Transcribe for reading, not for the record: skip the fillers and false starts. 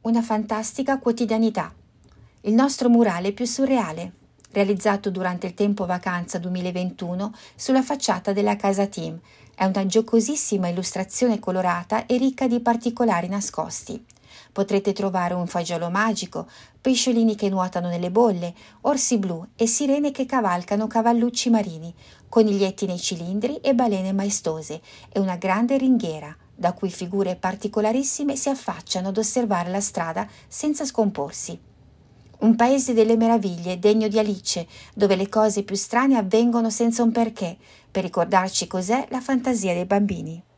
una fantastica quotidianità. Il nostro murale più surreale, realizzato durante il tempo vacanza 2021 sulla facciata della casa Tim. È una giocosissima illustrazione colorata e ricca di particolari nascosti. Potrete trovare un fagiolo magico, pesciolini che nuotano nelle bolle, orsi blu e sirene che cavalcano cavallucci marini, coniglietti nei cilindri e balene maestose e una grande ringhiera, da cui figure particolarissime si affacciano ad osservare la strada senza scomporsi. Un paese delle meraviglie degno di Alice, dove le cose più strane avvengono senza un perché, per ricordarci cos'è la fantasia dei bambini.